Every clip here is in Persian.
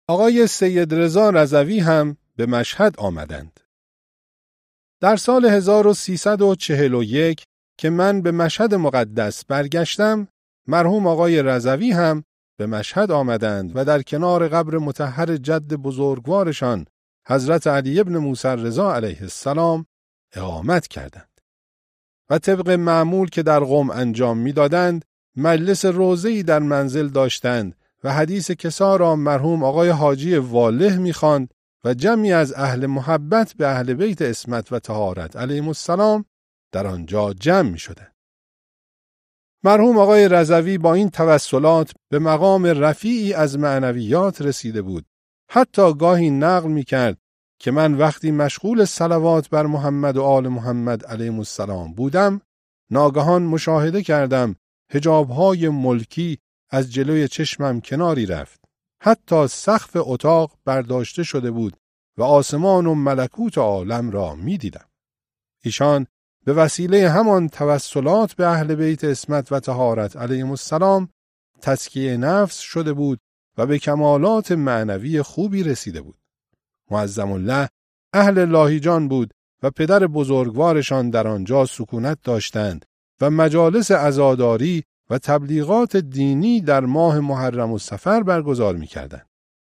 آقای سید رضا رضوی هم به مشهد آمدند. در سال 1341 که من به مشهد مقدس برگشتم، مرحوم آقای رضوی هم به مشهد آمدند و در کنار قبر مطهر جد بزرگوارشان حضرت علی ابن موسی رضا علیه السلام اقامت کردند و طبق معمول که در قم انجام می‌دادند مجلس روضه‌ای در منزل داشتند و حدیث کسا را مرحوم آقای حاجی واله می‌خواند و جمعی از اهل محبت به اهل بیت عصمت و طهارت علیهم السلام در آنجا جمع می‌شدند. مرحوم آقای رضوی با این توسلات به مقام رفیعی از معنویات رسیده بود. حتی گاهی نقل می‌کرد که من وقتی مشغول صلوات بر محمد و آل محمد علیهم السلام بودم، ناگهان مشاهده کردم حجاب‌های ملکی از جلوی چشمم کناری رفت. حتی سقف اتاق برداشته شده بود و آسمان و ملکوت عالم را می‌دیدم. ایشان به وسیله همان توسلات به اهل بیت عصمت و طهارت علیهم السلام تزکیه نفس شده بود و به کمالات معنوی خوبی رسیده بود. معظم الله اهل لاهیجان بود و پدر بزرگوارشان در آنجا سکونت داشتند و مجالس عزاداری و تبلیغات دینی در ماه محرم و صفر برگزار می‌کردند.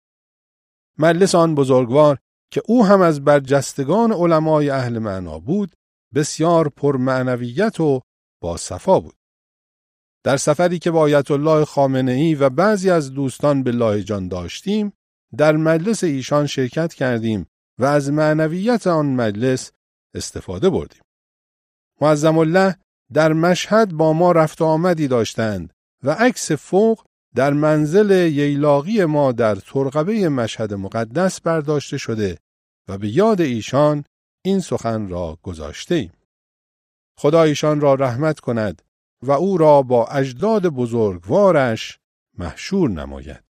مجلس آن بزرگوار که او هم از برجستگان علمای اهل معنا بود، بسیار پرمعنویت و با صفا بود. در سفری که با آیت الله خامنه‌ای و بعضی از دوستان به لاهیجان داشتیم، در مجلس ایشان شرکت کردیم و از معنویت آن مجلس استفاده بردیم. معظم الله در مشهد با ما رفت و آمدی داشتند و عکس فوق در منزل ییلاقی ما در ترقبه مشهد مقدس برداشته شده و به یاد ایشان این سخن را گذاشته ایم. خدا ایشان را رحمت کند و او را با اجداد بزرگوارش محشور نماید.